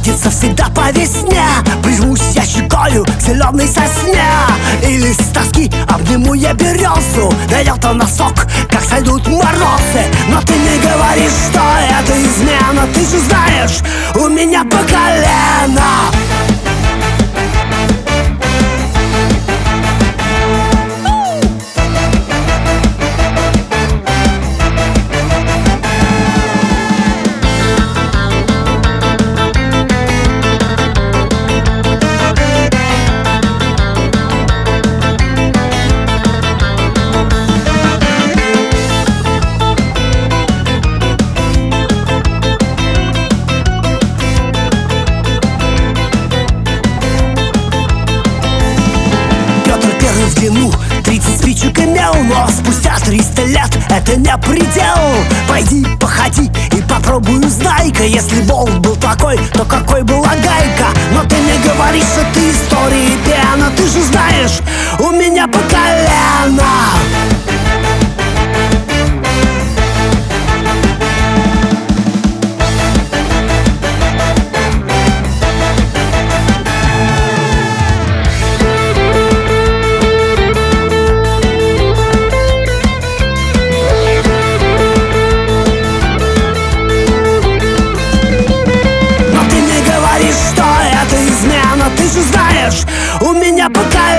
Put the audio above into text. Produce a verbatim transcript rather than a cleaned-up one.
увидеться всегда по весне. Прижмусь я щекою к зеленой сосне, или с тоски обниму я березу. Дойдет он на сок, как сойдут морозы. Но ты не говоришь, что это измена. Ты же знаешь, у меня по колено. В длину тридцать спичек имел, но спустя триста лет это не предел. Пойди, походи и попробуй узнай-ка. Если болт был такой, то какой была гайка? Но ты не говоришь, что ты истории пена. Ты же знаешь, у меня по колено. Ты же знаешь, у меня пока